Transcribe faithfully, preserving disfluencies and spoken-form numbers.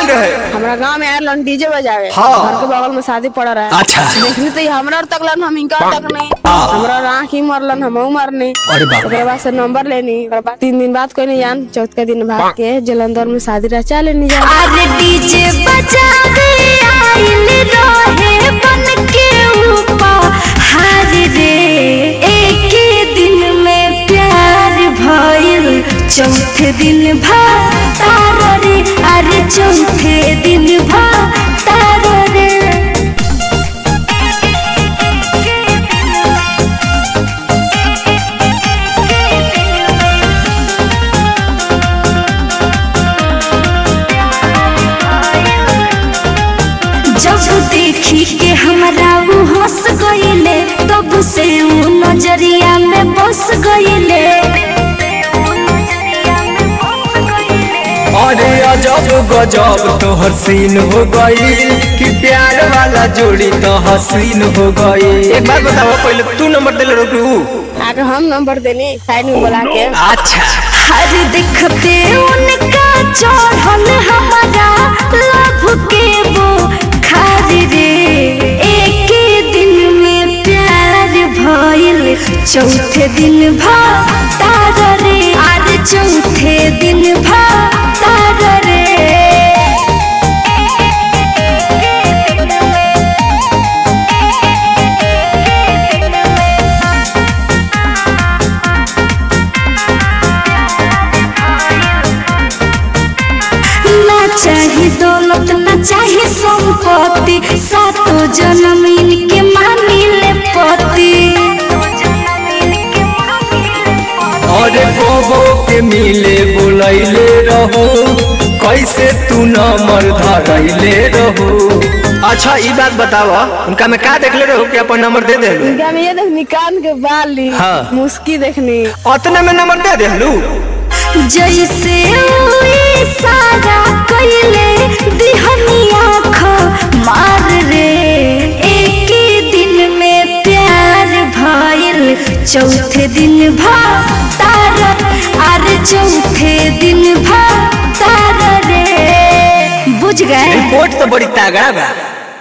गई रहे? हमारा गांव में आयल डीजे बजावे। हाँ। घर के बगल में शादी पड़ा रहा। अच्छा। देखनी तो हमरा तक लन हम इनका तक नहीं। हमरा आँख ही मरलन हम मरनी। अरे बाप। ओकरे बाद से नंबर लेनी। ओकरे बाद तीन दिन बाद कोई नहीं जान चौथ के दिन भाग के जलंधर में शादी रचा लेनी जा। अरे डीजे बजावे आइल रहे बन के ऊपर हार रे। एक दिन में प्यार भइल चौथे दिन भातार रे। अरे चौथे दिन भातार रे। जब देखी के हमरा वो हंस गईले तब से वो नजरिया में बस गईले। अरे अजब गजब तो हसीन हो गई कि प्यार वाला जोड़ी तो हसीन हो गई। एक बात बताओ, पहले तू नंबर दे ले रू आगे हम नंबर देनी साइड में बोला के। अच्छा। हर दिखते उनका चढ़ल हमारा लभ के वो खार रे। एक दिन में प्यार भइल चौथे दिन भातार रे। आज चौथे दिन भातार रे। चाहे दौलत न चाहे संपत्ति सातो जन्म इनके मानिले पति। अरे बोबो के मिले बुलैले रहो कैसे तू नंबर धरैले रहो। अच्छा ई बात बतावा, उनका में का देखले रहो कि अपन नंबर दे देलू? उनका में ये देखनी कान के बाली। हाँ। मुस्की देखनी। उतने में नंबर दे देलू? जैसे सारा कइले दिहनी आँख मार रे। एक दिन में प्यार भइल चौथे दिन भातार। अरे चौथे दिन भातार रे। बुझ गए? रिपोर्ट तो बड़ी तगड़ा बा।